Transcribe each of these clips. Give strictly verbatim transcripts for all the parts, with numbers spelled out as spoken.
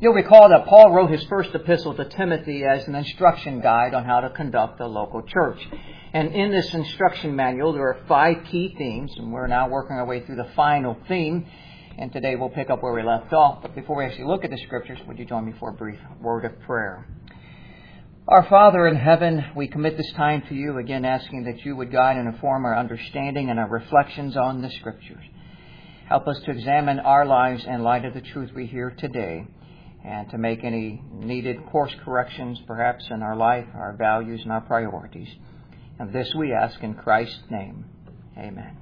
You'll recall that Paul wrote his first epistle to Timothy as an instruction guide on how to conduct a local church. And in this instruction manual, there are five key themes, and we're now working our way through the final theme. And today we'll pick up where we left off. But before we actually look at the Scriptures, would you join me for a brief word of prayer? Our Father in heaven, we commit this time to you, again asking that you would guide and inform our understanding and our reflections on the Scriptures. Help us to examine our lives in light of the truth we hear today, and to make any needed course corrections, perhaps, in our life, our values, and our priorities. And this we ask in Christ's name. Amen.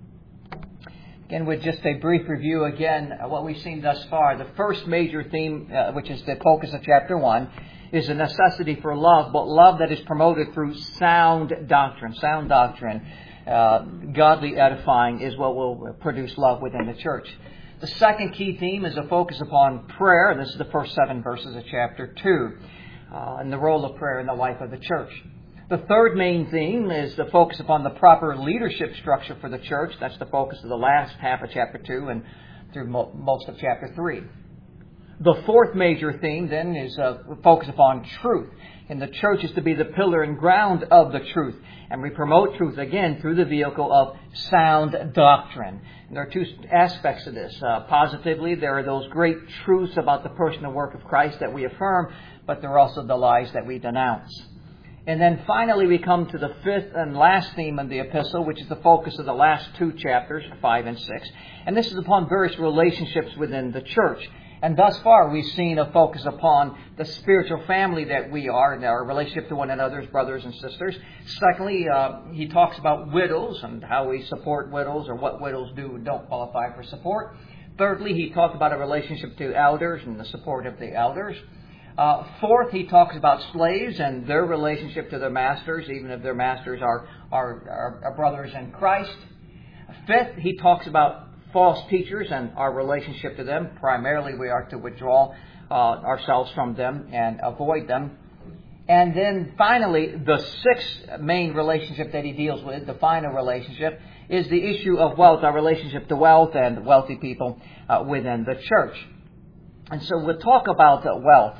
Again, with just a brief review, again, what we've seen thus far, the first major theme, uh, which is the focus of chapter one, is the necessity for love, but love that is promoted through sound doctrine. Sound doctrine, uh, godly edifying, is what will produce love within the church. The second key theme is a focus upon prayer. This is the first seven verses of chapter two, uh, and the role of prayer in the life of the church. The third main theme is the focus upon the proper leadership structure for the church. That's the focus of the last half of chapter two and through mo- most of chapter three. The fourth major theme, then, is a focus upon truth. And the church is to be the pillar and ground of the truth. And we promote truth, again, through the vehicle of sound doctrine. And there are two aspects of this. Uh, positively, there are those great truths about the person and work of Christ that we affirm, but there are also the lies that we denounce. And then finally, we come to the fifth and last theme of the epistle, which is the focus of the last two chapters, five and six. And this is upon various relationships within the church. And thus far, we've seen a focus upon the spiritual family that we are and our relationship to one another as brothers and sisters. Secondly, uh, he talks about widows and how we support widows, or what widows do and don't qualify for support. Thirdly, he talked about a relationship to elders and the support of the elders. Uh, fourth, he talks about slaves and their relationship to their masters, even if their masters are, are, are, are brothers in Christ. Fifth, he talks about false teachers and our relationship to them. Primarily, we are to withdraw uh, ourselves from them and avoid them. And then finally, the sixth main relationship that he deals with, the final relationship, is the issue of wealth, our relationship to wealth and wealthy people uh, within the church. And so we'll talk about uh, wealth.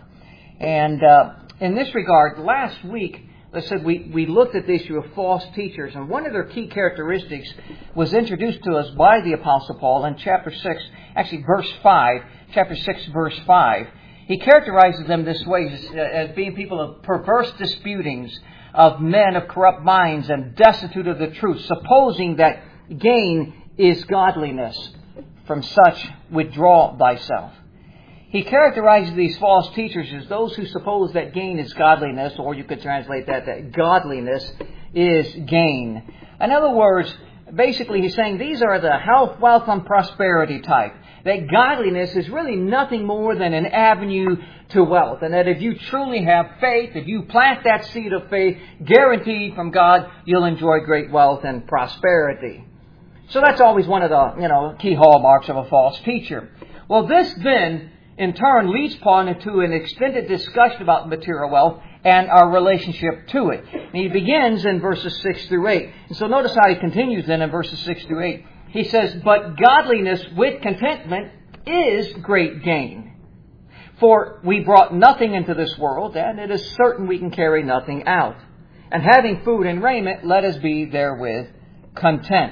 And uh, in this regard, last week, I said we, we looked at the issue of false teachers, and one of their key characteristics was introduced to us by the Apostle Paul in chapter six, actually verse five, chapter six, verse five. He characterizes them this way, as, as being people of perverse disputings, of men of corrupt minds and destitute of the truth, supposing that gain is godliness. From such withdraw thyself. He characterizes these false teachers as those who suppose that gain is godliness, or you could translate that, that godliness is gain. In other words, basically he's saying these are the health, wealth, and prosperity type. That godliness is really nothing more than an avenue to wealth. And that if you truly have faith, if you plant that seed of faith, guaranteed from God, you'll enjoy great wealth and prosperity. So that's always one of the, you know, key hallmarks of a false teacher. Well, this then in turn leads Paul into an extended discussion about material wealth and our relationship to it. And he begins in verses six through eight. And so notice how he continues then in verses six through eight. He says, "But godliness with contentment is great gain. For we brought nothing into this world, and it is certain we can carry nothing out. And having food and raiment, let us be therewith content."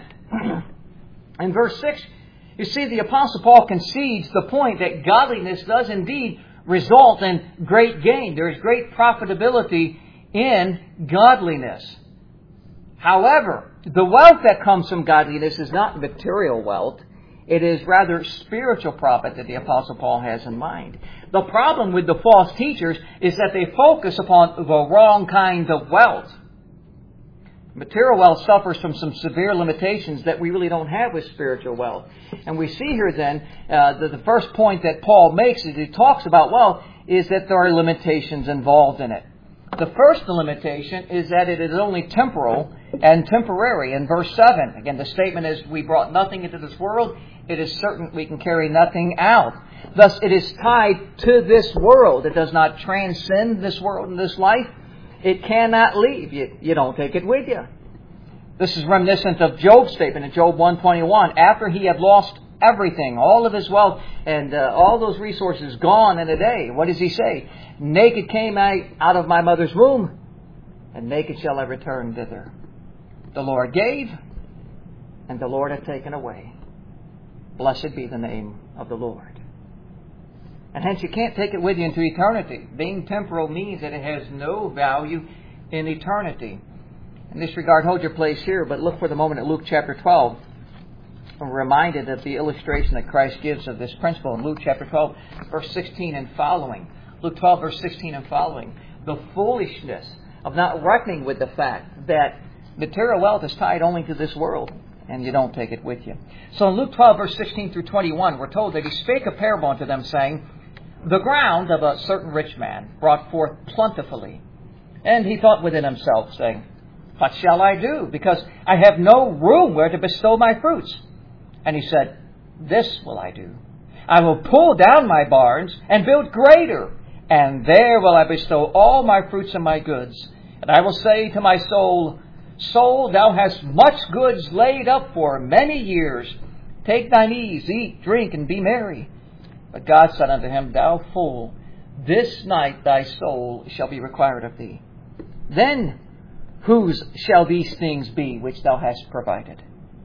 In verse six, you see, the Apostle Paul concedes the point that godliness does indeed result in great gain. There is great profitability in godliness. However, the wealth that comes from godliness is not material wealth. It is rather spiritual profit that the Apostle Paul has in mind. The problem with the false teachers is that they focus upon the wrong kind of wealth. Material wealth suffers from some severe limitations that we really don't have with spiritual wealth. And we see here then, uh, that the first point that Paul makes as he talks about wealth is that there are limitations involved in it. The first limitation is that it is only temporal and temporary. In verse seven, again, the statement is, "We brought nothing into this world. It is certain we can carry nothing out." Thus, it is tied to this world. It does not transcend this world and this life. It cannot leave. You, you don't take it with you. This is reminiscent of Job's statement in Job one twenty-one. After he had lost everything, all of his wealth, and uh, all those resources gone in a day. What does he say? Naked came I out of my mother's womb, and naked shall I return thither. The Lord gave, and the Lord hath taken away. Blessed be the name of the Lord. And hence you can't take it with you into eternity. Being temporal means that it has no value in eternity. In this regard, hold your place here, but look for the moment at Luke chapter twelve. I'm reminded of the illustration that Christ gives of this principle in Luke chapter twelve, verse sixteen and following. Luke twelve, verse sixteen and following. The foolishness of not reckoning with the fact that material wealth is tied only to this world, and you don't take it with you. So in Luke twelve, verse sixteen through twenty-one, we're told that he spake a parable unto them, saying, The ground of a certain rich man brought forth plentifully. And he thought within himself, saying, What shall I do? Because I have no room where to bestow my fruits. And he said, This will I do. I will pull down my barns and build greater, and there will I bestow all my fruits and my goods. And I will say to my soul, Soul, thou hast much goods laid up for many years. Take thine ease, eat, drink, and be merry. But God said unto him, Thou fool, this night thy soul shall be required of thee. Then whose shall these things be which thou hast provided?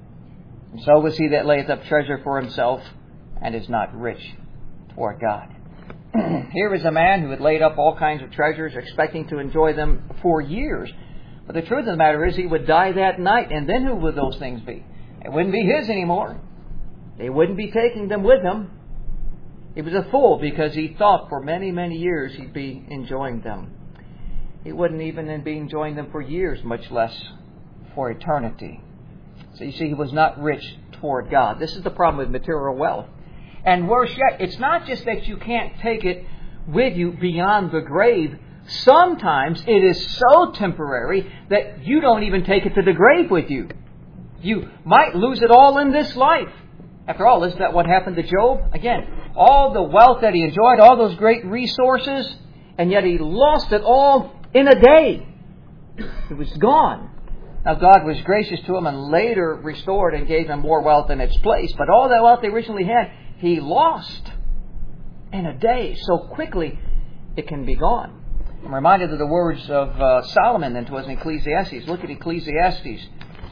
And so was he that layeth up treasure for himself, and is not rich toward God. Here is a man who had laid up all kinds of treasures, expecting to enjoy them for years. But the truth of the matter is, he would die that night, and then who would those things be? It wouldn't be his anymore. They wouldn't be taking them with him. He was a fool because he thought for many, many years he'd be enjoying them. He wouldn't even be enjoying them for years, much less for eternity. So you see, he was not rich toward God. This is the problem with material wealth. And worse yet, it's not just that you can't take it with you beyond the grave. Sometimes it is so temporary that you don't even take it to the grave with you. You might lose it all in this life. After all, isn't that what happened to Job? Again, all the wealth that he enjoyed, all those great resources, and yet he lost it all in a day. It was gone. Now, God was gracious to him and later restored and gave him more wealth in its place. But all that wealth they originally had, he lost in a day. So quickly, it can be gone. I'm reminded of the words of uh, Solomon then to us in Ecclesiastes. Look at Ecclesiastes.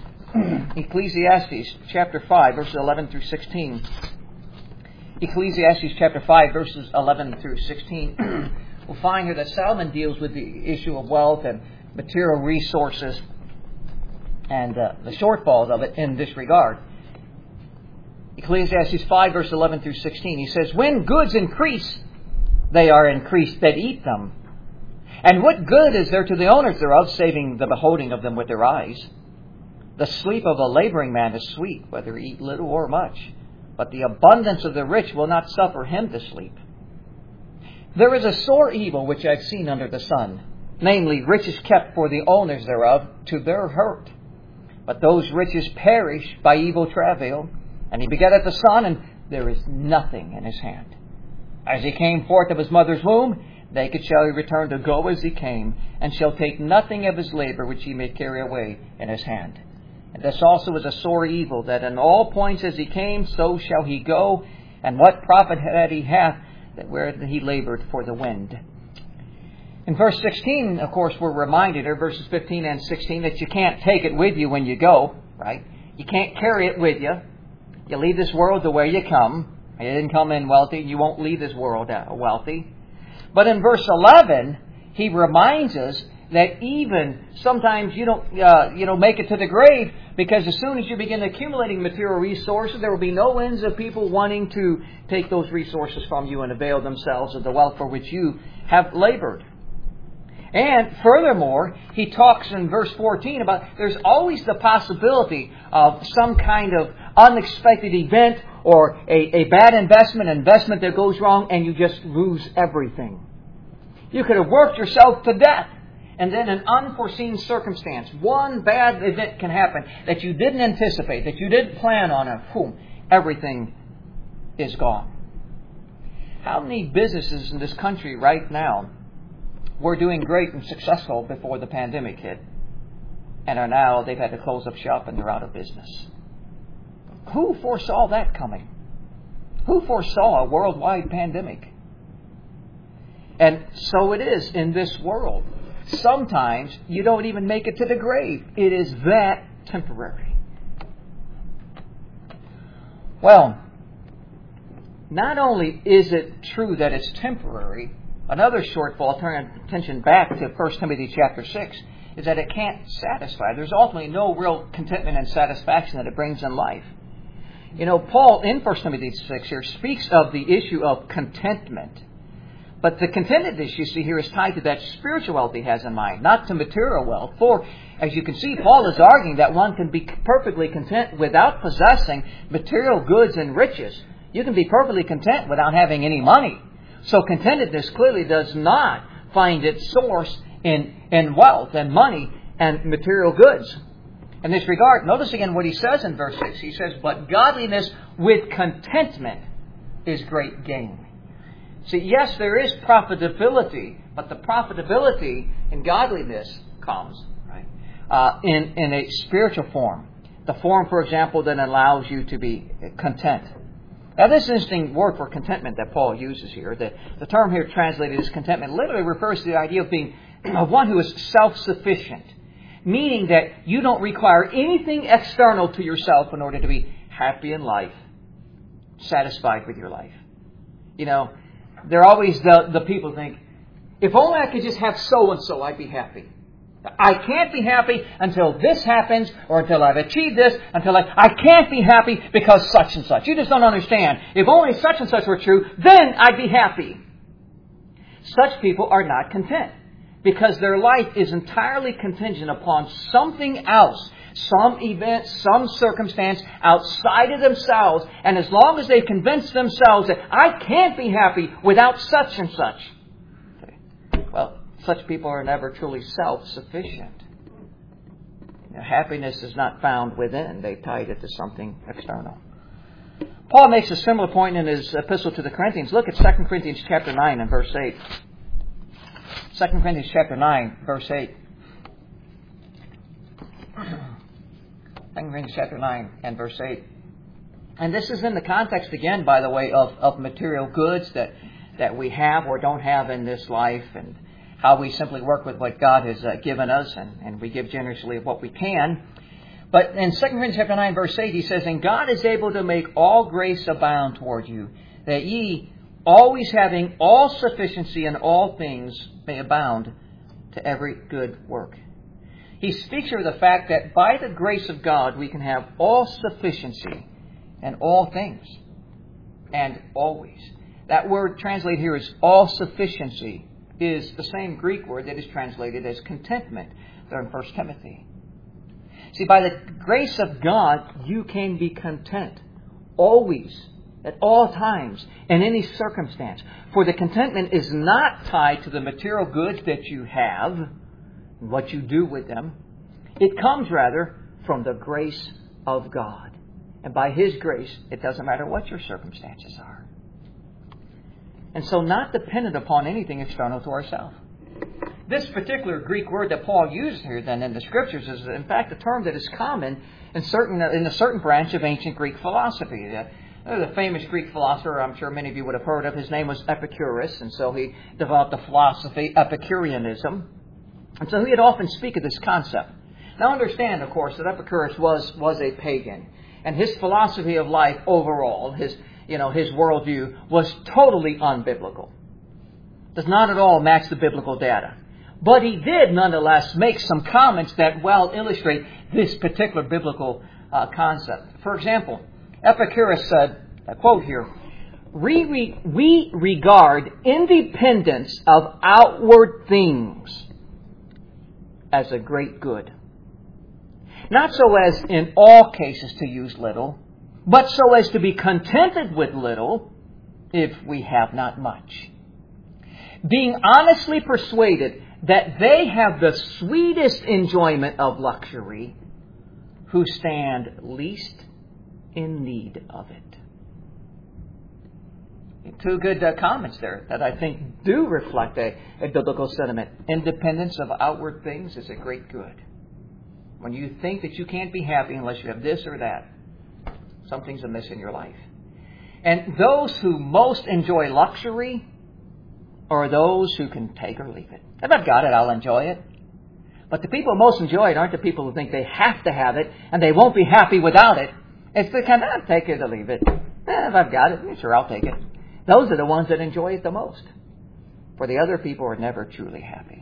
Ecclesiastes chapter five, verses eleven through sixteen. Ecclesiastes chapter five, verses eleven through sixteen. We'll find here that Solomon deals with the issue of wealth and material resources and uh, the shortfalls of it in this regard. Ecclesiastes five, verse eleven through sixteen. He says, When goods increase, they are increased that eat them. And what good is there to the owners thereof, saving the beholding of them with their eyes? The sleep of a laboring man is sweet, whether he eat little or much. But the abundance of the rich will not suffer him to sleep. There is a sore evil which I have seen under the sun, namely, riches kept for the owners thereof to their hurt. But those riches perish by evil travail. And he begetteth a son, and there is nothing in his hand. As he came forth of his mother's womb, naked shall he return to go as he came, and shall take nothing of his labor which he may carry away in his hand. And this also is a sore evil, that in all points as he came, so shall he go. And what profit that he hath, that where he labored for the wind. In verse sixteen, of course, we're reminded, or verses fifteen and sixteen, that you can't take it with you when you go, right? You can't carry it with you. You leave this world the way you come. You didn't come in wealthy. You won't leave this world wealthy. But in verse eleven, he reminds us that even sometimes you don't, uh, you know, make it to the grave, because as soon as you begin accumulating material resources, there will be no ends of people wanting to take those resources from you and avail themselves of the wealth for which you have labored. And furthermore, he talks in verse fourteen about there's always the possibility of some kind of unexpected event or a, a bad investment, investment that goes wrong, and you just lose everything. You could have worked yourself to death, and then an unforeseen circumstance, one bad event can happen that you didn't anticipate, that you didn't plan on, and boom, everything is gone. How many businesses in this country right now were doing great and successful before the pandemic hit, and are now, they've had to close up shop and they're out of business? Who foresaw that coming? Who foresaw a worldwide pandemic? And so it is in this world. Sometimes you don't even make it to the grave. It is that temporary. Well, not only is it true that it's temporary, another shortfall, turning attention back to First Timothy chapter six, is that it can't satisfy. There's ultimately no real contentment and satisfaction that it brings in life. You know, Paul in First Timothy six here speaks of the issue of contentment. But the contentedness you see here is tied to that spiritual wealth he has in mind, not to material wealth. For, as you can see, Paul is arguing that one can be perfectly content without possessing material goods and riches. You can be perfectly content without having any money. So contentedness clearly does not find its source in, in wealth and money and material goods. In this regard, notice again what he says in verse six. He says, "But godliness with contentment is great gain." See, yes, there is profitability, but the profitability in godliness comes right, uh, in, in a spiritual form. The form, for example, that allows you to be content. Now, this is an interesting word for contentment that Paul uses here. The, the term here translated as contentment literally refers to the idea of being of one who is self-sufficient, meaning that you don't require anything external to yourself in order to be happy in life, satisfied with your life. You know, there are always the, the people think, if only I could just have so-and-so, I'd be happy. I can't be happy until this happens, or until I've achieved this, until I... I can't be happy because such and such. You just don't understand. If only such and such were true, then I'd be happy. Such people are not content, because their life is entirely contingent upon something else, some event, some circumstance outside of themselves. And as long as they convince themselves that I can't be happy without such and such, okay, well, such people are never truly self-sufficient. You know, happiness is not found within. They've tied it to something external. Paul makes a similar point in his epistle to the Corinthians. Look at Second Corinthians chapter nine and verse eight. Second Corinthians chapter nine, verse eight. Second Corinthians chapter nine and verse eight. And this is in the context, again, by the way, of, of material goods that, that we have or don't have in this life, and how we simply work with what God has uh, given us, and, and we give generously of what we can. But in Second Corinthians chapter nine, verse eight, he says, "And God is able to make all grace abound toward you, that ye, always having all sufficiency in all things, may abound to every good work." He speaks here of the fact that by the grace of God, we can have all sufficiency in all things, and always. That word translated here as all sufficiency is the same Greek word that is translated as contentment there in First Timothy. See, by the grace of God, you can be content, always, at all times, in any circumstance. For the contentment is not tied to the material goods that you have, what you do with them. It comes, rather, from the grace of God. And by His grace, it doesn't matter what your circumstances are. And so not dependent upon anything external to ourselves. This particular Greek word that Paul used here then in the Scriptures is in fact a term that is common in certain in a certain branch of ancient Greek philosophy. The, the famous Greek philosopher, I'm sure many of you would have heard of, his name was Epicurus, and so he developed the philosophy Epicureanism. And so he would often speak of this concept. Now understand, of course, that Epicurus was, was a pagan, and his philosophy of life overall, his you know, his worldview was totally unbiblical. Does not at all match the biblical data. But he did nonetheless make some comments that well illustrate this particular biblical uh, concept. For example, Epicurus said, I quote here, we, we, we regard independence of outward things as a great good. Not so as in all cases to use little, but so as to be contented with little if we have not much. Being honestly persuaded that they have the sweetest enjoyment of luxury who stand least in need of it. Two good uh, comments there that I think do reflect a, a biblical sentiment. Independence of outward things is a great good. When you think that you can't be happy unless you have this or that, something's amiss in your life. And those who most enjoy luxury are those who can take or leave it. If I've got it, I'll enjoy it. But the people who most enjoy it aren't the people who think they have to have it and they won't be happy without it. It's the kind of, take it or leave it. Eh, if I've got it, sure, I'll take it. Those are the ones that enjoy it the most. For the other people are never truly happy.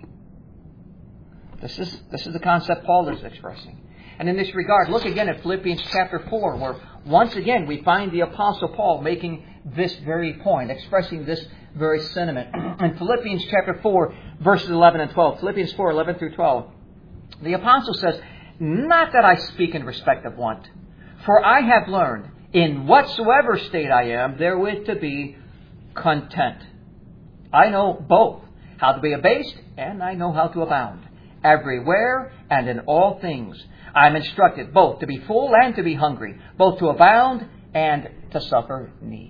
This is, this is the concept Paul is expressing. And in this regard, look again at Philippians chapter four, where once again we find the Apostle Paul making this very point, expressing this very sentiment. In Philippians chapter four, verses eleven and twelve, Philippians four, eleven through twelve, the Apostle says, "Not that I speak in respect of want, for I have learned, in whatsoever state I am, therewith to be content. I know both how to be abased, and I know how to abound. Everywhere and in all things I am instructed both to be full and to be hungry, both to abound and to suffer need."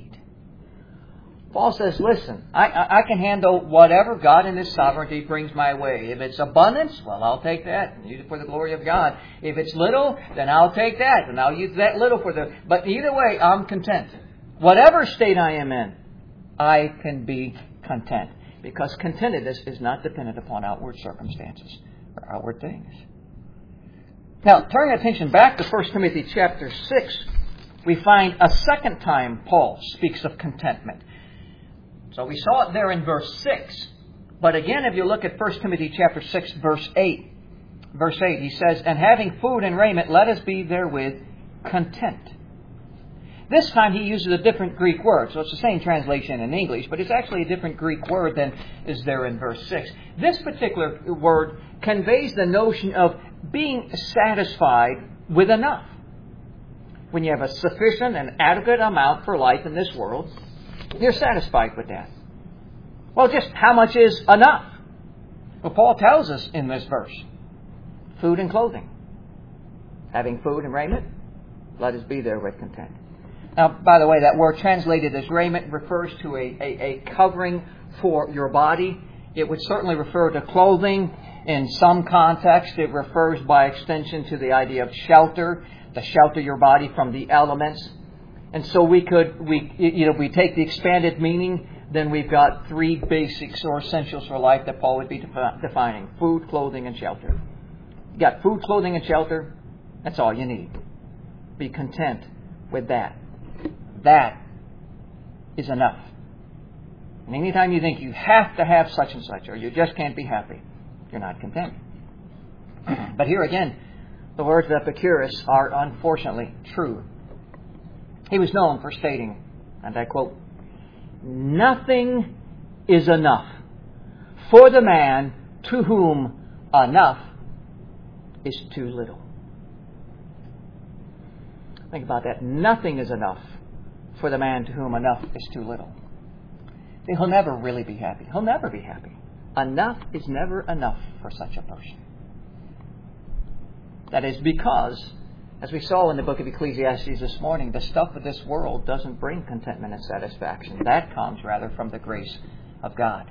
Paul says, listen, I, I, I can handle whatever God in His sovereignty brings my way. If it's abundance, well, I'll take that and use it for the glory of God. If it's little, then I'll take that and I'll use that little for the... But either way, I'm content. Whatever state I am in, I can be content. Because contentedness is not dependent upon outward circumstances or outward things. Now, turning attention back to First Timothy chapter six, we find a second time Paul speaks of contentment. So we saw it there in verse six. But again, if you look at First Timothy chapter six, verse eight, verse eight, he says, "And having food and raiment, let us be therewith content." This time he uses a different Greek word. So it's the same translation in English, but it's actually a different Greek word than is there in verse six. This particular word conveys the notion of being satisfied with enough. When you have a sufficient and adequate amount for life in this world, you're satisfied with that. Well, just how much is enough? Well, Paul tells us in this verse, food and clothing. Having food and raiment, let us be therewith content. Now, by the way, that word translated as raiment refers to a, a, a covering for your body. It would certainly refer to clothing. In some context, it refers by extension to the idea of shelter, to shelter your body from the elements. And so we could, we you know, we take the expanded meaning, then we've got three basics or essentials for life that Paul would be defi- defining. Food, clothing, and shelter. You got food, clothing, and shelter. That's all you need. Be content with that. That is enough. And anytime you think you have to have such and such, or you just can't be happy, you're not content. But here again, the words of Epicurus are unfortunately true. He was known for stating, and I quote, "Nothing is enough for the man to whom enough is too little." Think about that. Nothing is enough for the man to whom enough is too little. He'll never really be happy. He'll never be happy. Enough is never enough for such a person. That is because, as we saw in the book of Ecclesiastes this morning, the stuff of this world doesn't bring contentment and satisfaction. That comes rather from the grace of God.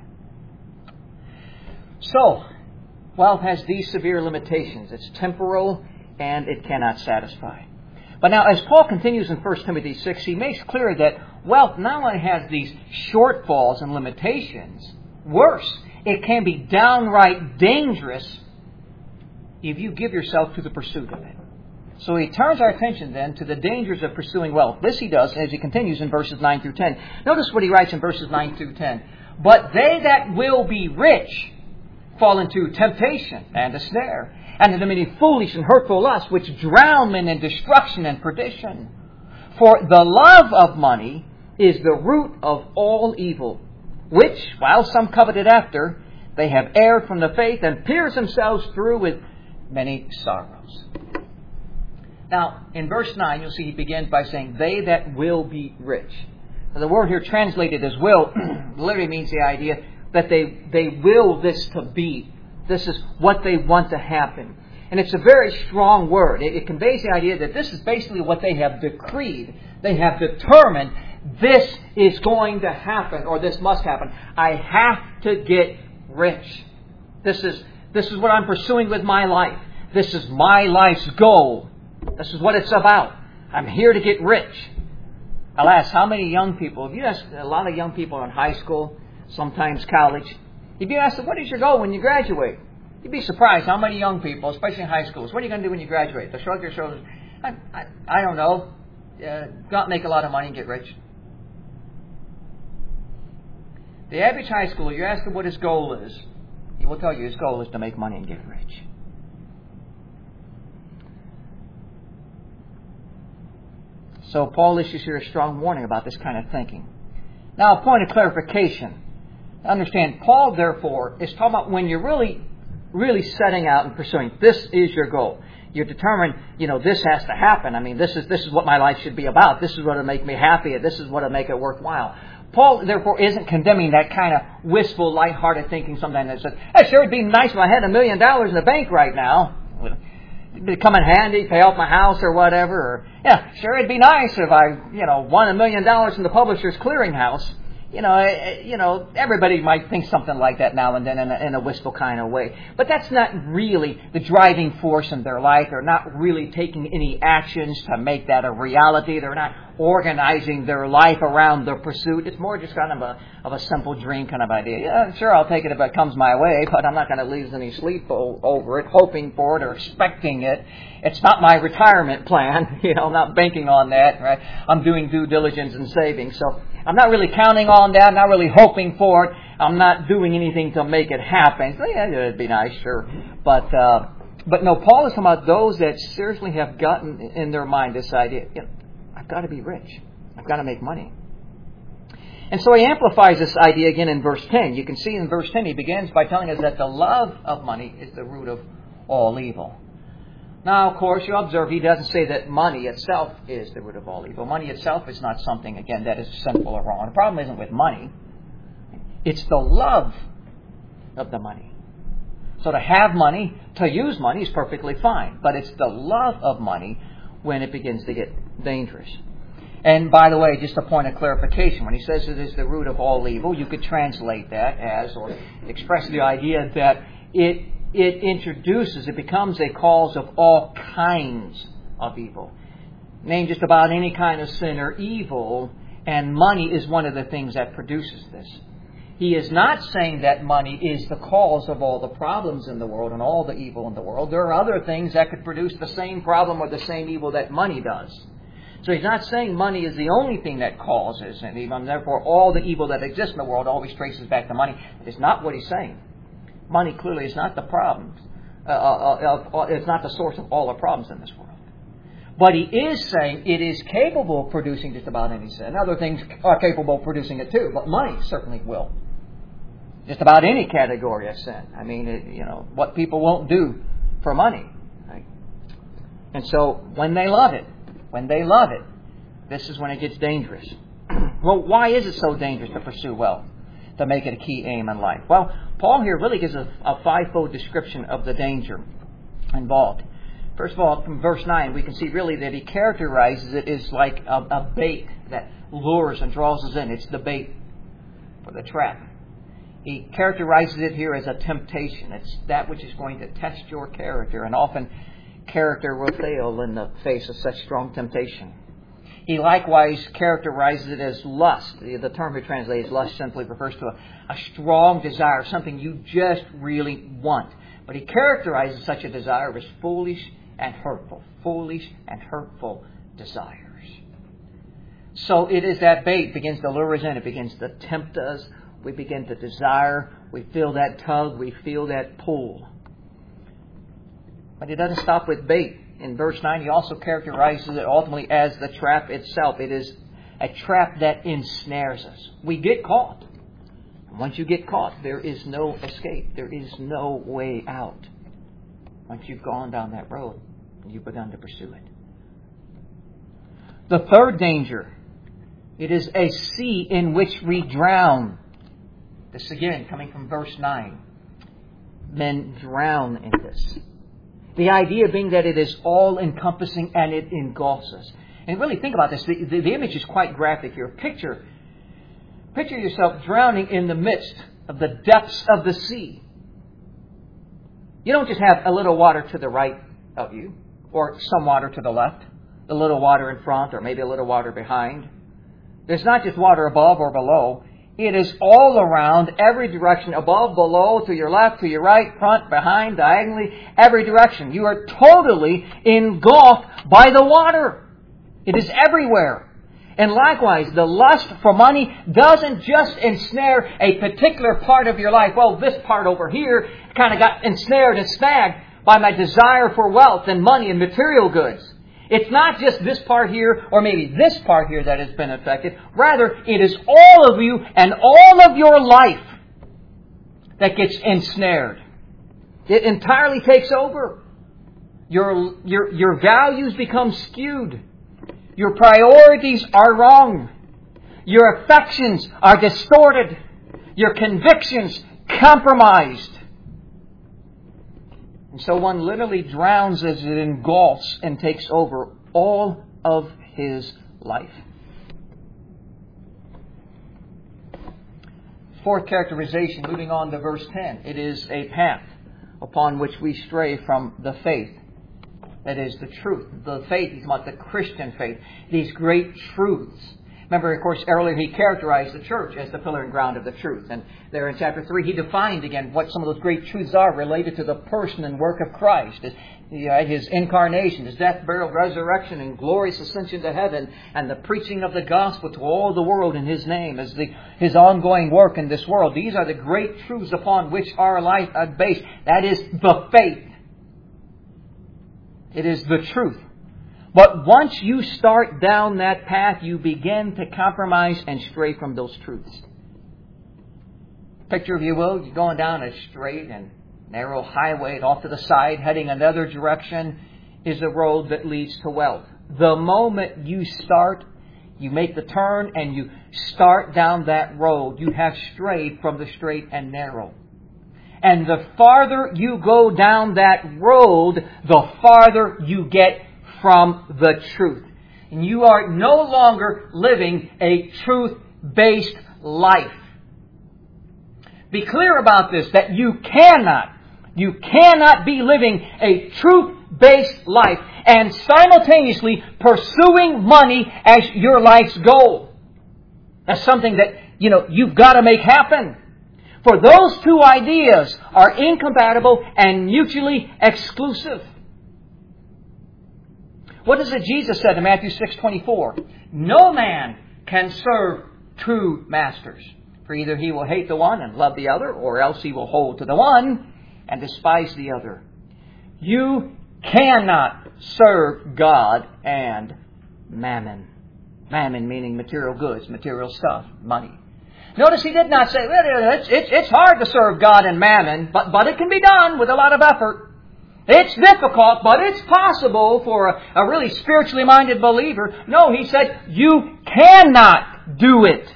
So, wealth has these severe limitations. It's temporal and it cannot satisfy. But now, as Paul continues in First Timothy six, he makes clear that wealth not only has these shortfalls and limitations, worse, it can be downright dangerous if you give yourself to the pursuit of it. So he turns our attention then to the dangers of pursuing wealth. This he does as he continues in verses nine through ten. Notice what he writes in verses nine through ten. "But they that will be rich fall into temptation and a snare, and into many foolish and hurtful lusts, which drown men in destruction and perdition. For the love of money is the root of all evil, which, while some coveted after, they have erred from the faith and pierced themselves through with many sorrows." Now, in verse nine, you'll see he begins by saying, "They that will be rich." Now, the word here translated as will literally means the idea that they, they will this to be. This is what they want to happen. And it's a very strong word. It, it conveys the idea that this is basically what they have decreed. They have determined this is going to happen, or this must happen. I have to get rich. This is, this is what I'm pursuing with my life. This is my life's goal. This is what it's about. I'm here to get rich. I'll ask how many young people, if you ask a lot of young people in high school, sometimes college, if you ask them, what is your goal when you graduate? You'd be surprised how many young people, especially in high schools, what are you going to do when you graduate? They'll shrug their shoulders. I, I, I don't know. Uh, go out and make a lot of money and get rich. The average high schooler, you ask him what his goal is, he will tell you his goal is to make money and get rich. So Paul issues here a strong warning about this kind of thinking. Now, a point of clarification. Understand, Paul, therefore, is talking about when you're really, really setting out and pursuing. This is your goal. You're determined, you know, this has to happen. I mean, this is this is what my life should be about. This is what will make me happy. This is what will make it worthwhile. Paul, therefore, isn't condemning that kind of wistful, lighthearted thinking sometimes that says, hey, sure, it'd be nice if I had a million dollars in the bank right now. It'd come in handy, pay off my house or whatever. Or, yeah, sure, it'd be nice if I, you know, won a million dollars in the Publishers Clearinghouse. You know, you know, everybody might think something like that now and then in a, in a wistful kind of way. But that's not really the driving force in their life. They're not really taking any actions to make that a reality. They're not organizing their life around the pursuit. It's more just kind of a of a simple dream kind of idea. Yeah, sure, I'll take it if it comes my way, but I'm not going to lose any sleep o- over it, hoping for it or expecting it. It's not my retirement plan. You know, I'm not banking on that. Right? I'm doing due diligence and saving. So I'm not really counting on that. I'm not really hoping for it. I'm not doing anything to make it happen. So, yeah, it'd be nice, sure. But uh, but no, Paul is talking about those that seriously have gotten in their mind this idea, you know, I've got to be rich. I've got to make money. And so he amplifies this idea again in verse ten. You can see in verse ten he begins by telling us that the love of money is the root of all evil. Now, of course, you observe he doesn't say that money itself is the root of all evil. Money itself is not something, again, that is sinful or wrong. The problem isn't with money. It's the love of the money. So to have money, to use money is perfectly fine. But it's the love of money when it begins to get dangerous. And by the way, just a point of clarification. When he says it is the root of all evil, you could translate that as, or express the idea that it It introduces, it becomes a cause of all kinds of evil. Name just about any kind of sin or evil, and money is one of the things that produces this. He is not saying that money is the cause of all the problems in the world and all the evil in the world. There are other things that could produce the same problem or the same evil that money does. So he's not saying money is the only thing that causes an evil, and therefore all the evil that exists in the world always traces back to money. It's not what he's saying. Money clearly is not the problem. Uh, uh, uh, it's not the source of all the problems in this world. But he is saying it is capable of producing just about any sin. Other things are capable of producing it too, but money certainly will. Just about any category of sin. I mean, it, you know, what people won't do for money. Right? And so when they love it, when they love it, this is when it gets dangerous. Well, why is it so dangerous to pursue wealth? To make it a key aim in life? Well, Paul here really gives a, a fivefold description of the danger involved. First of all, from verse nine, we can see really that he characterizes it as like a, a bait that lures and draws us in. It's the bait for the trap. He characterizes it here as a temptation. It's that which is going to test your character, and often character will fail in the face of such strong temptation. He likewise characterizes it as lust. The term he translates lust simply refers to a, a strong desire, something you just really want. But he characterizes such a desire as foolish and hurtful. Foolish and hurtful desires. So it is that bait begins to lure us in. It begins to tempt us. We begin to desire. We feel that tug. We feel that pull. But it doesn't stop with bait. In verse nine, he also characterizes it ultimately as the trap itself. It is a trap that ensnares us. We get caught. Once you get caught, there is no escape. There is no way out. Once you've gone down that road, you've begun to pursue it. The third danger, it is a sea in which we drown. This again, coming from verse nine. Men drown in this. The idea being that it is all-encompassing and it engulfs us. And really think about this. The, the, the image is quite graphic here. Picture, picture yourself drowning in the midst of the depths of the sea. You don't just have a little water to the right of you, or some water to the left, a little water in front, or maybe a little water behind. There's not just water above or below. It is all around, every direction, above, below, to your left, to your right, front, behind, diagonally, every direction. You are totally engulfed by the water. It is everywhere. And likewise, the lust for money doesn't just ensnare a particular part of your life. Well, this part over here kind of got ensnared and snagged by my desire for wealth and money and material goods. It's not just this part here or maybe this part here that has been affected. Rather, it is all of you and all of your life that gets ensnared. It entirely takes over. Your, your, your values become skewed. Your priorities are wrong. Your affections are distorted. Your convictions compromised. And so one literally drowns as it engulfs and takes over all of his life. Fourth characterization, moving on to verse ten. It is a path upon which we stray from the faith. That is the truth. The faith, he's about the Christian faith. These great truths. Remember, of course, earlier he characterized the church as the pillar and ground of the truth. And there in chapter three, he defined again what some of those great truths are related to the person and work of Christ. His, his incarnation, His death, burial, resurrection, and glorious ascension to heaven, and the preaching of the gospel to all the world in His name, as the, His ongoing work in this world. These are the great truths upon which our life is based. That is the faith. It is the truth. But once you start down that path, you begin to compromise and stray from those truths. Picture, if you will, you're going down a straight and narrow highway, and off to the side, heading another direction, is a road that leads to wealth. The moment you start, you make the turn and you start down that road, you have strayed from the straight and narrow. And the farther you go down that road, the farther you get from the truth. And you are no longer living a truth-based life. Be clear about this, that you cannot, you cannot be living a truth-based life and simultaneously pursuing money as your life's goal. That's something that, you know, you've got to make happen. For those two ideas are incompatible and mutually exclusive. What is it Jesus said in Matthew six twenty-four? No man can serve two masters. For either he will hate the one and love the other, or else he will hold to the one and despise the other. You cannot serve God and mammon. Mammon meaning material goods, material stuff, money. Notice he did not say, well, it's, it's, it's hard to serve God and mammon, but, but it can be done with a lot of effort. It's difficult, but it's possible for a, a really spiritually minded believer. No, he said, you cannot do it.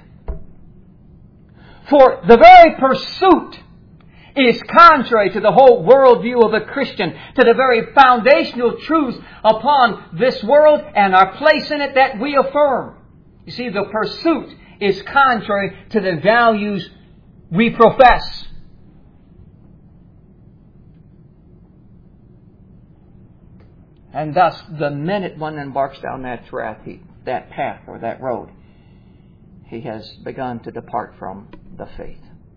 For the very pursuit is contrary to the whole worldview of a Christian, to the very foundational truths upon this world and our place in it that we affirm. You see, the pursuit is contrary to the values we profess. And thus, the minute one embarks down that path, that path or that road, he has begun to depart from the faith.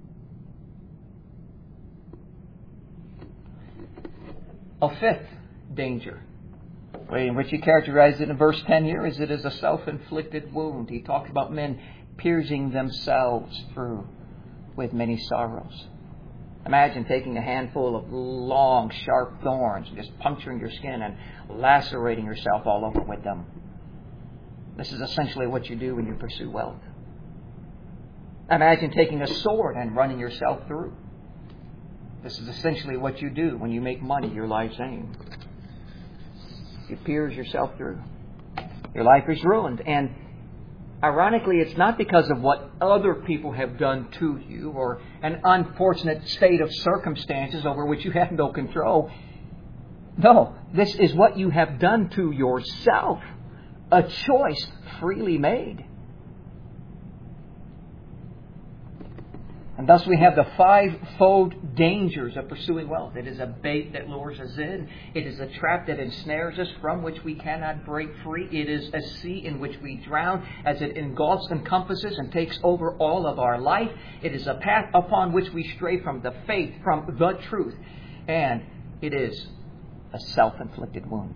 A fifth danger, the way in which he characterized it in verse ten here, is it is a self-inflicted wound. He talks about men piercing themselves through with many sorrows. Imagine taking a handful of long, sharp thorns and just puncturing your skin and lacerating yourself all over with them. This is essentially what you do when you pursue wealth. Imagine taking a sword and running yourself through. This is essentially what you do when you make money your life's aim. You pierce yourself through. Your life is ruined. And ironically, it's not because of what other people have done to you or an unfortunate state of circumstances over which you have no control. No, this is what you have done to yourself. A choice freely made. And thus we have the fivefold dangers of pursuing wealth. It is a bait that lures us in. It is a trap that ensnares us, from which we cannot break free. It is a sea in which we drown as it engulfs, encompasses, and takes over all of our life. It is a path upon which we stray from the faith, from the truth. And it is a self-inflicted wound.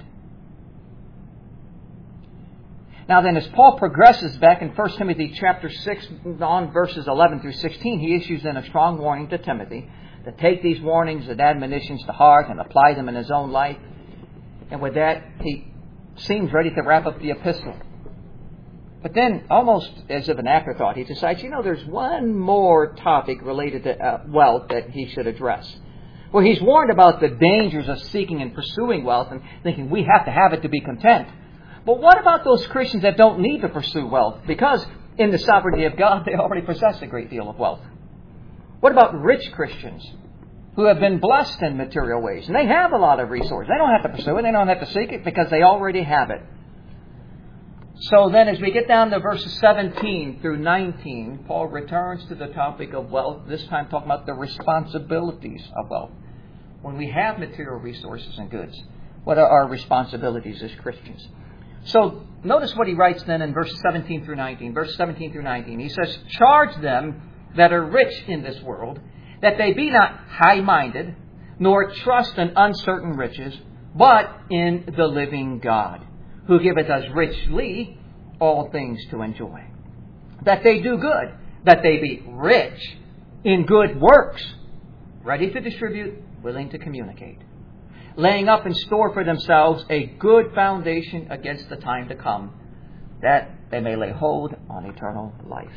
Now then, as Paul progresses back in First Timothy chapter six, on verses eleven through sixteen, he issues then a strong warning to Timothy to take these warnings and admonitions to heart and apply them in his own life. And with that, he seems ready to wrap up the epistle. But then, almost as if an afterthought, he decides, you know, there's one more topic related to uh, wealth that he should address. Well, he's warned about the dangers of seeking and pursuing wealth and thinking we have to have it to be content. But what about those Christians that don't need to pursue wealth? Because in the sovereignty of God, they already possess a great deal of wealth. What about rich Christians who have been blessed in material ways? And they have a lot of resources. They don't have to pursue it. They don't have to seek it because they already have it. So then as we get down to verses seventeen through nineteen, Paul returns to the topic of wealth, this time talking about the responsibilities of wealth. When we have material resources and goods, what are our responsibilities as Christians? So notice what he writes then in verses seventeen through nineteen. Verse seventeen through nineteen. He says, charge them that are rich in this world, that they be not high-minded, nor trust in uncertain riches, but in the living God, who giveth us richly all things to enjoy. That they do good, that they be rich in good works, ready to distribute, willing to communicate, laying up in store for themselves a good foundation against the time to come, that they may lay hold on eternal life.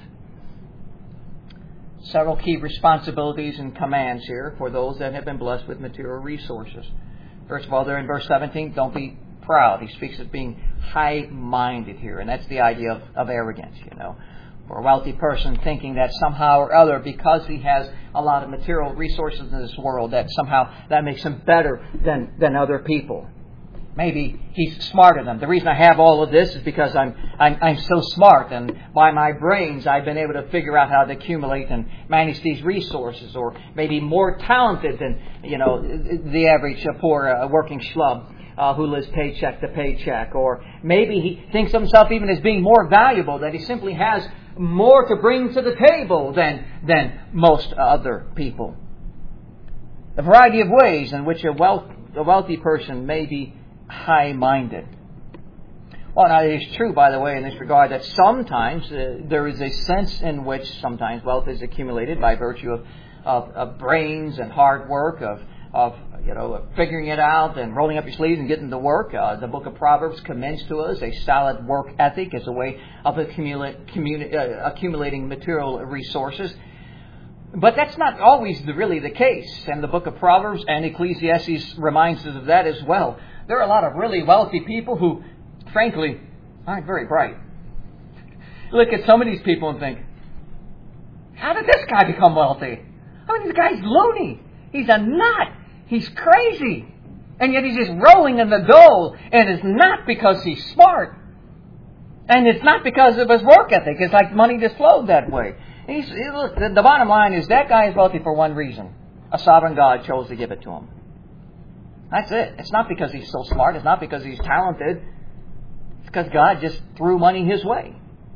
Several key responsibilities and commands here for those that have been blessed with material resources. First of all, there in verse seventeen, don't be proud. He speaks of being high-minded here, and that's the idea of, of arrogance, you know. For a wealthy person thinking that somehow or other, because he has a lot of material resources in this world, that somehow that makes him better than, than other people. Maybe he's smarter than them. The reason I have all of this is because I'm, I'm I'm so smart, and by my brains I've been able to figure out how to accumulate and manage these resources, or maybe more talented than, you know, the average uh, poor uh, working schlub uh, who lives paycheck to paycheck. Or maybe he thinks of himself even as being more valuable, that he simply has more to bring to the table than than most other people. A variety of ways in which a wealth a wealthy person may be high-minded. Well, now it is true, by the way, in this regard, that sometimes uh, there is a sense in which sometimes wealth is accumulated by virtue of, of, of brains and hard work, of of you know of figuring it out and rolling up your sleeves and getting to work. Uh, the book of Proverbs commends to us a solid work ethic as a way of accumulate, communi- uh, accumulating material resources. But that's not always the, really the case. And the book of Proverbs and Ecclesiastes reminds us of that as well. There are a lot of really wealthy people who, frankly, aren't very bright. Look at some of these people and think, how did this guy become wealthy? I mean, this guy's loony. He's a nut. He's crazy. And yet he's just rolling in the dough. And it's not because he's smart. And it's not because of his work ethic. It's like money just flowed that way. He's, look, the, the bottom line is that guy is wealthy for one reason. A sovereign God chose to give it to him. That's it. It's not because he's so smart. It's not because he's talented. It's because God just threw money his way.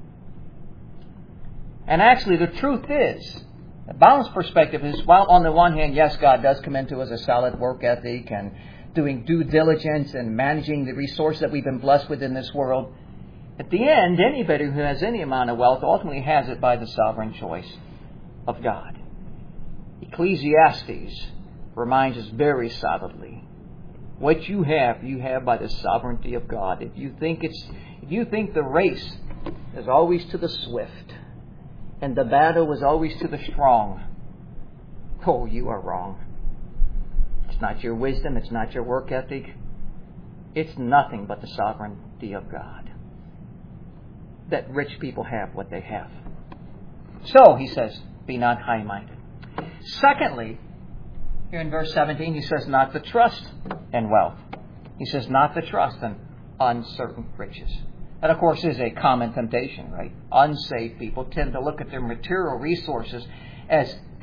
And actually, the truth is, the balanced perspective is, while on the one hand, yes, God does commend to us a solid work ethic and doing due diligence and managing the resources that we've been blessed with in this world, at the end, anybody who has any amount of wealth ultimately has it by the sovereign choice of God. Ecclesiastes reminds us very solidly, what you have, you have by the sovereignty of God. If you think it's, if you think the race is always to the swift and the battle is always to the strong, oh, you are wrong. It's not your wisdom. It's not your work ethic. It's nothing but the sovereignty of God that rich people have what they have. So, he says, be not high-minded. Secondly, here in verse seventeen, he says not to trust in wealth. He says not to trust in uncertain riches. That, of course, is a common temptation, right? Unsaved people tend to look at their material resources as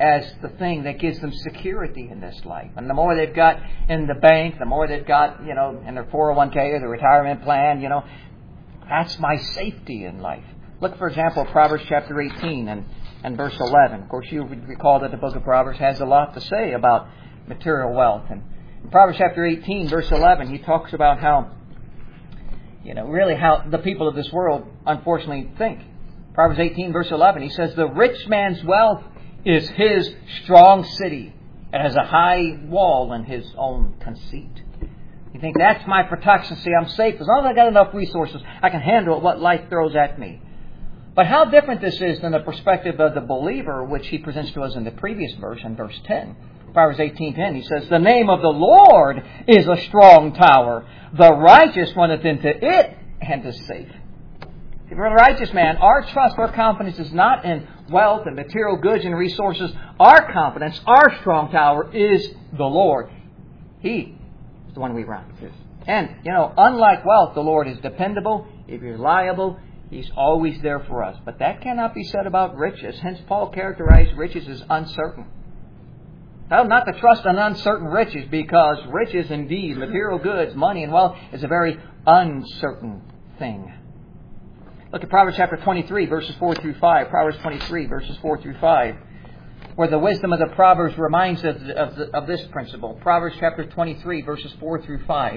as the thing that gives them security in this life. And the more they've got in the bank, the more they've got, you know, in their four oh one k or their retirement plan, you know, that's my safety in life. Look, for example, Proverbs chapter eighteen and, and verse eleven. Of course, you recall that the book of Proverbs has a lot to say about material wealth. And in Proverbs chapter eighteen, verse eleven, he talks about how, you know, really how the people of this world unfortunately think. Proverbs eighteen, verse eleven, he says, "The rich man's wealth is his strong city. It has a high wall in his own conceit." You think, that's my protection. See, I'm safe. As long as I got enough resources, I can handle what life throws at me. But how different this is than the perspective of the believer, which he presents to us in the previous verse, in verse ten. Proverbs eighteen ten, he says, "The name of the Lord is a strong tower. The righteous runneth into it and is safe." If you're a righteous man, our trust, our confidence is not in wealth and material goods and resources. Our confidence, our strong tower is the Lord. He is the one we run to. And, you know, unlike wealth, the Lord is dependable, He's reliable, He's always there for us. But that cannot be said about riches. Hence, Paul characterized riches as uncertain. Well, not to trust in uncertain riches, because riches, indeed, material goods, money and wealth, is a very uncertain thing. Look at Proverbs chapter twenty-three, verses four through five. Proverbs twenty-three, verses four through five. Where the wisdom of the Proverbs reminds us of, of, the, of this principle. Proverbs chapter twenty-three, verses four through five.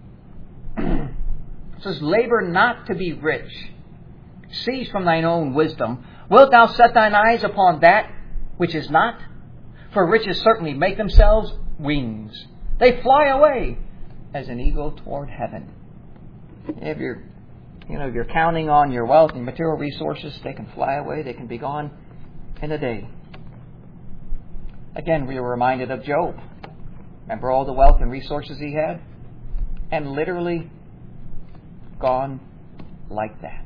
It says, "Labor not to be rich. Cease from thine own wisdom. Wilt thou set thine eyes upon that which is not? For riches certainly make themselves wings. They fly away as an eagle toward heaven." If you're, you know, if you're counting on your wealth and material resources, they can fly away. They can be gone in a day. Again, we were reminded of Job. Remember all the wealth and resources he had? And literally gone like that.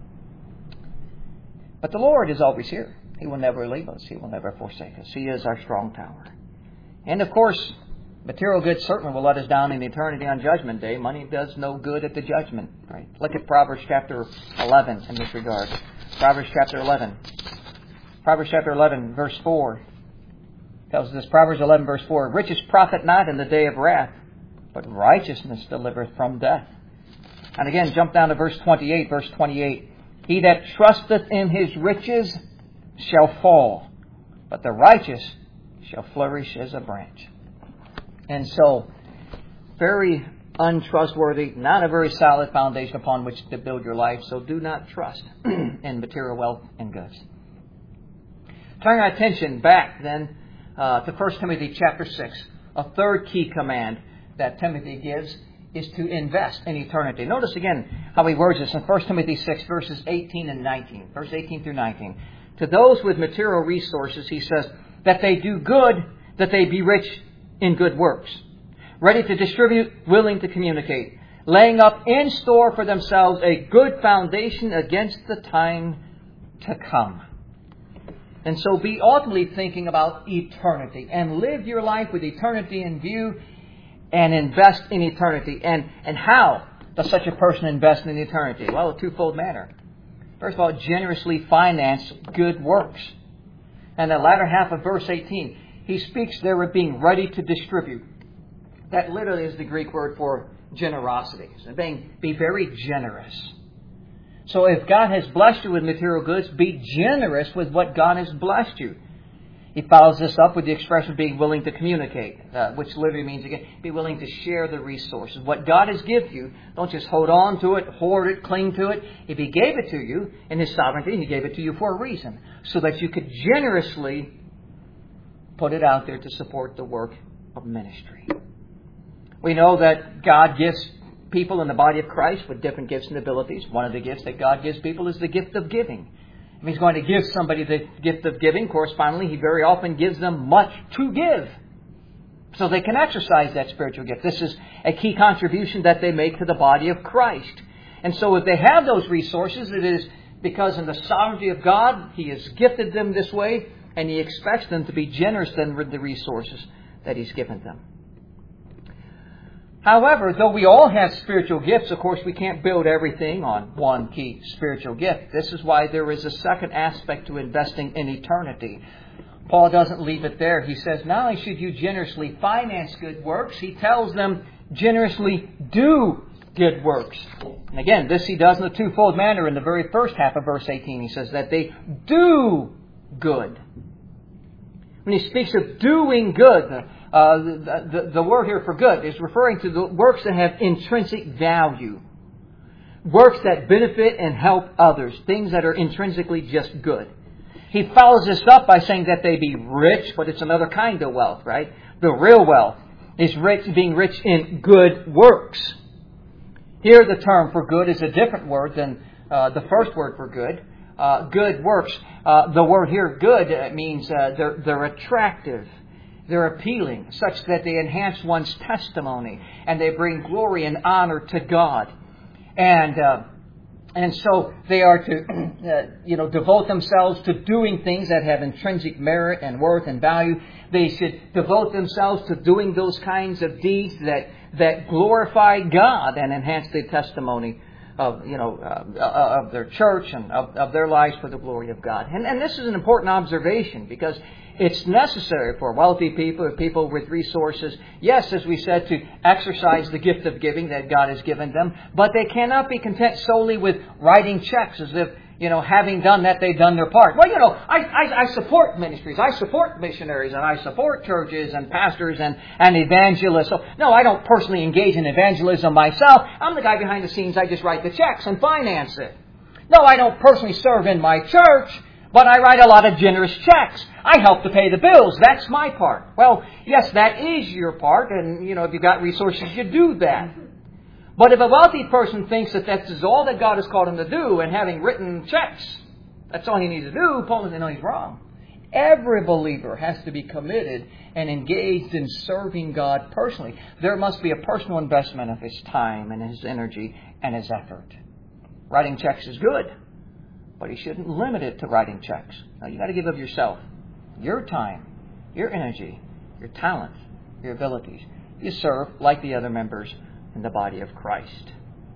But the Lord is always here. He will never leave us. He will never forsake us. He is our strong tower. And of course, material goods certainly will let us down in eternity on Judgment Day. Money does no good at the judgment. Right? Look at Proverbs chapter eleven in this regard. Proverbs chapter eleven. Proverbs chapter eleven, verse four. Tells us this, Proverbs eleven, verse four. "Riches profit not in the day of wrath, but righteousness delivereth from death." And again, jump down to verse twenty-eight. Verse twenty-eight. "He that trusteth in his riches shall fall, but the righteous shall flourish as a branch." And so, very untrustworthy, not a very solid foundation upon which to build your life. So do not trust in material wealth and goods. Turn our attention back then uh, to First Timothy chapter six. A third key command that Timothy gives is to invest in eternity. Notice again how he words this in First Timothy six, verses eighteen and nineteen. Verse eighteen through nineteen. "To those with material resources," he says, "that they do good, that they be rich in good works, ready to distribute, willing to communicate, laying up in store for themselves a good foundation against the time to come." And so be ultimately thinking about eternity and live your life with eternity in view and invest in eternity. And, and how does such a person invest in eternity? Well, a twofold manner. First of all, generously finance good works. And the latter half of verse eighteen, he speaks there of being ready to distribute. That literally is the Greek word for generosity. So being, be very generous. So if God has blessed you with material goods, be generous with what God has blessed you. He follows this up with the expression being willing to communicate, uh, which literally means, again, be willing to share the resources. What God has given you, don't just hold on to it, hoard it, cling to it. If He gave it to you in His sovereignty, He gave it to you for a reason, so that you could generously put it out there to support the work of ministry. We know that God gives people in the body of Christ with different gifts and abilities. One of the gifts that God gives people is the gift of giving. If He's going to give somebody the gift of giving, correspondingly, He very often gives them much to give, so they can exercise that spiritual gift. This is a key contribution that they make to the body of Christ. And so if they have those resources, it is because in the sovereignty of God, He has gifted them this way, and He expects them to be generous then with the resources that He's given them. However, though we all have spiritual gifts, of course, we can't build everything on one key spiritual gift. This is why there is a second aspect to investing in eternity. Paul doesn't leave it there. He says, not only should you generously finance good works, he tells them generously do good works. And again, this he does in a twofold manner. In the very first half of verse eighteen, he says that they do good. When he speaks of doing good, uh, the, the, the word here for good is referring to the works that have intrinsic value. Works that benefit and help others. Things that are intrinsically just good. He follows this up by saying that they be rich, but it's another kind of wealth, right? The real wealth is rich, being rich in good works. Here the term for good is a different word than uh, the first word for good. Uh, good works. Uh, the word here, good, uh, means uh, they're, they're attractive. They're appealing, such that they enhance one's testimony and they bring glory and honor to God. And uh, and so they are to, uh, you know, devote themselves to doing things that have intrinsic merit and worth and value. They should devote themselves to doing those kinds of deeds that that glorify God and enhance the testimony of, you know, uh, of their church and of, of their lives for the glory of God. And, and this is an important observation because it's necessary for wealthy people, people with resources, yes, as we said, to exercise the gift of giving that God has given them, but they cannot be content solely with writing checks as if, you know, having done that, they've done their part. Well, you know, I, I, I support ministries, I support missionaries, and I support churches and pastors and, and evangelists. So, no, I don't personally engage in evangelism myself. I'm the guy behind the scenes. I just write the checks and finance it. No, I don't personally serve in my church, but I write a lot of generous checks. I help to pay the bills. That's my part. Well, yes, that is your part, and, you know, if you've got resources, you do that. But if a wealthy person thinks that that is all that God has called him to do, and having written checks, that's all he needs to do, Paul doesn't know he's wrong. Every believer has to be committed and engaged in serving God personally. There must be a personal investment of his time and his energy and his effort. Writing checks is good, but he shouldn't limit it to writing checks. Now, you've got to give of yourself, your time, your energy, your talent, your abilities. You serve like the other members in the body of Christ.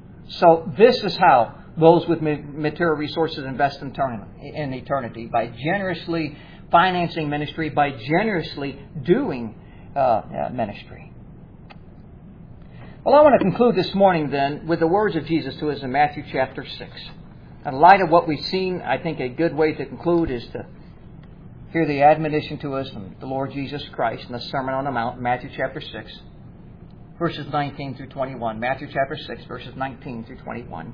So this is how those with material resources invest in eternity, by generously financing ministry, by generously doing uh, ministry. Well, I want to conclude this morning then with the words of Jesus to us in Matthew chapter six. In light of what we've seen, I think a good way to conclude is to hear the admonition to us from the Lord Jesus Christ in the Sermon on the Mount, Matthew chapter six. Verses nineteen through twenty-one. Matthew chapter six, verses nineteen through twenty-one.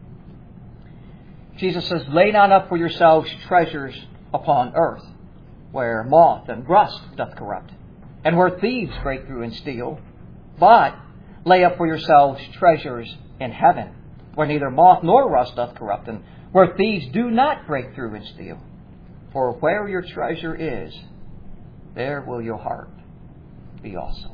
Jesus says, lay not up for yourselves treasures upon earth, where moth and rust doth corrupt, and where thieves break through and steal. But lay up for yourselves treasures in heaven, where neither moth nor rust doth corrupt, and where thieves do not break through and steal. For where your treasure is, there will your heart be also.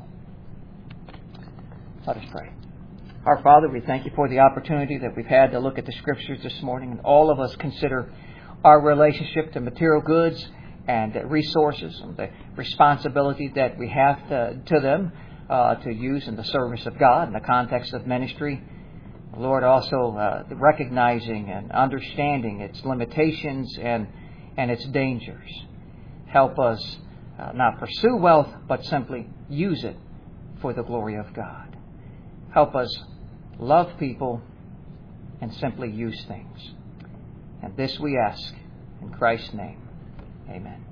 Let us pray. Our Father, we thank you for the opportunity that we've had to look at the Scriptures this morning. And all of us consider our relationship to material goods and resources and the responsibility that we have to, to them uh, to use in the service of God in the context of ministry. Lord, also uh, recognizing and understanding its limitations and, and its dangers. Help us uh, not pursue wealth, but simply use it for the glory of God. Help us love people and simply use things. And this we ask in Christ's name. Amen.